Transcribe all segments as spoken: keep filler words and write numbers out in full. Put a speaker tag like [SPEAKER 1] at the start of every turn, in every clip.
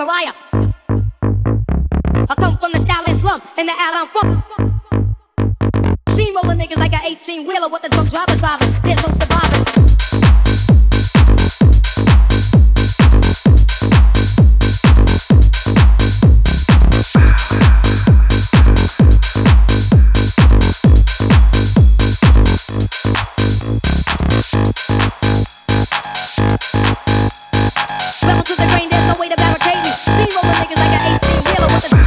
[SPEAKER 1] Mariah. I come from the Stalin slum in the Allen funk. Steamroller niggas like an eighteen wheeler with the drunk driver driving. There's no surviving. Rebel to the grain, there's no way to barricade me. Steamroller niggas like an eighteen wheeler with the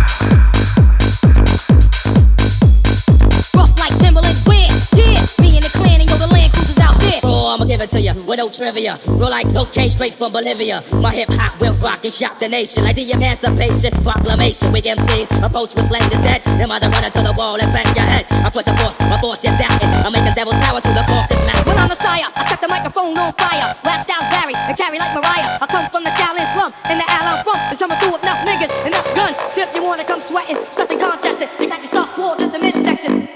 [SPEAKER 1] rough like Timberland, where? Yeah, me and the clan and yo, the Land Cruisers out there.
[SPEAKER 2] Oh, I'ma give it to you with no trivia. Roll like cocaine straight from Bolivia. My hip hop will rock and shock the nation like the Emancipation Proclamation. With M Cs, a boats with slain is dead. Them eyes are running to the wall and bang your head. I push a force, my force you're doubting. I make the devil's power to the Caucasus Mountain.
[SPEAKER 1] When I'm Messiah, I set the microphone on fire. Rap styles vary and carry like Mariah. I come from the Shaolin slum and the Allen funk. It's coming through with enough niggas, enough guns. So if you wanna come sweating, stressing, contesting, you got your soft swords in the midsection.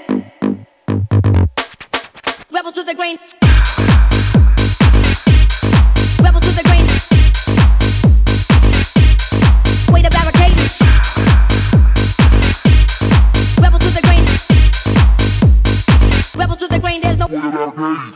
[SPEAKER 1] Rebel to the grain. Rebel to the grain. Way to barricade me. Rebel to the grain. Rebel to the grain, there's no way to barricade.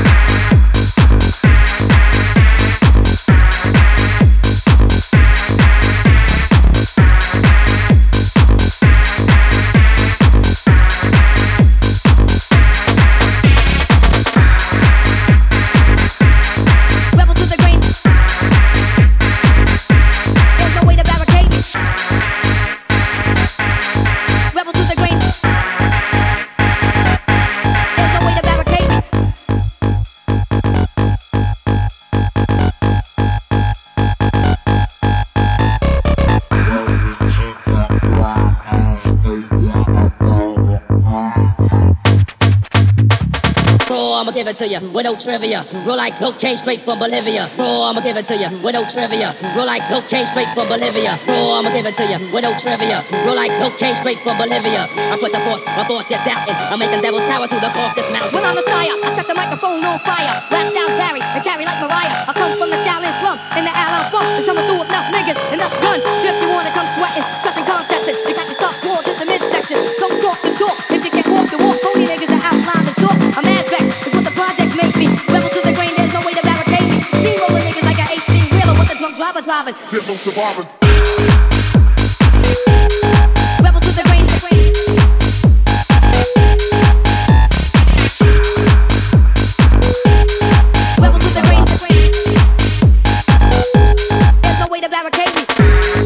[SPEAKER 2] I'ma give it to you with no trivia. Roll like cocaine straight from Bolivia. Oh, I'ma give it to you with no trivia. Roll like cocaine straight from Bolivia. Oh, I'ma give it to you with no trivia. Roll like cocaine straight from Bolivia. I push a force, my force you're doubting. I make the devil's power to the Caucasus Mountain.
[SPEAKER 1] When I'm Messiah, I set the microphone on fire. Rap styles vary and carry like Mariah. I come from the Shaolin slum in the Allen funk. It's coming through with enough niggas, enough guns. So if you wanna come sweating, stressing, contesting, you got your soft swords in the midsection. Come talk the talk. If you can't walk the walk, phony niggas are outline the chalk. I'm mad vexed. It's what the projects make me. Rebel to the grain, there's no way to barricade me. Steamroller niggas like an eighteen wheeler with the drunk driver driving.
[SPEAKER 3] There's no surviving.
[SPEAKER 1] Rebel to the grain, the grain. Rebel to the grain, the grain. There's no way to barricade me.